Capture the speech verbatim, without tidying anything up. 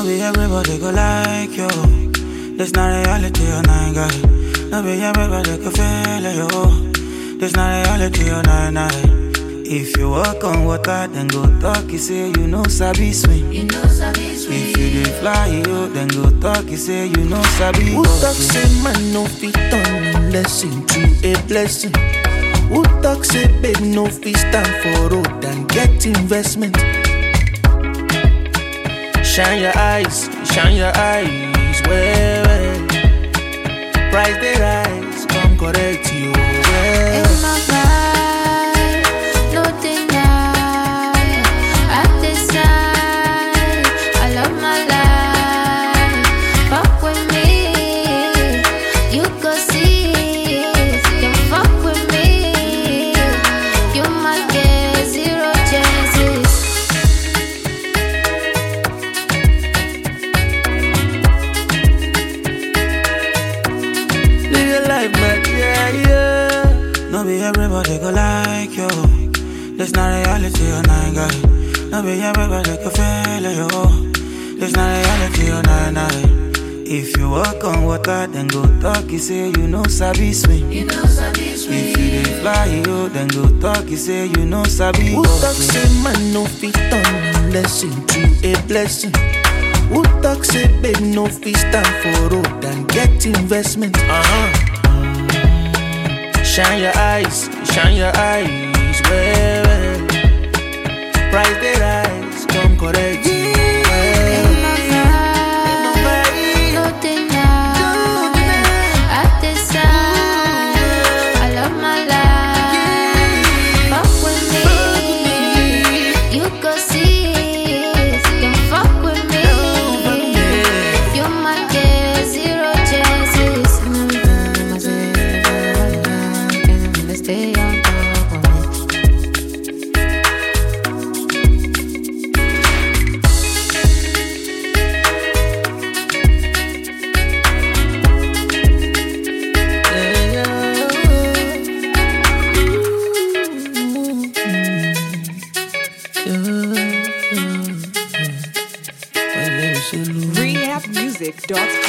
be everybody go like you. This not reality, oh nine guy. No be everybody go feel it, yo. This not reality, oh nine nine. If you walk on water, then go talk, you say you know sabi swim. You know sabi swim. If you dey fly, you then go talk, you say you know sabi. Who talk say man no fit turn lesson to a blessing? Who talk say babe no fit stand for road and get investment? Shine your eyes, shine your eyes, well, well. Price they rise, come correct you, well. In my vibe, no deny. I decide, I love my life. Fuck with me, you go see. You fuck with me, you might get zero chances. Live your life, man, yeah, yeah. No be everybody go like you. This not reality, oh nine guy. No be everybody go feel it, yo. This not reality, oh nine nine. If you walk on water, then go talk, you say you know sabi swim. You know sabi swim. If you dey fly, you then go talk, you say you know sabi. Who talk say man no fit turn lesson to a blessing? Who talk say babe no fit stand for road and get investment? Uh-huh. Shine your eyes, shine your eyes, well, well. Price they rise, come correct you, well. In my vibe, no deny. I decide, I love my life. Fuck with me, you go see. You fuck with me, you might get zero chances. Stay on top of me. Yeah, yeah. rehab music dot com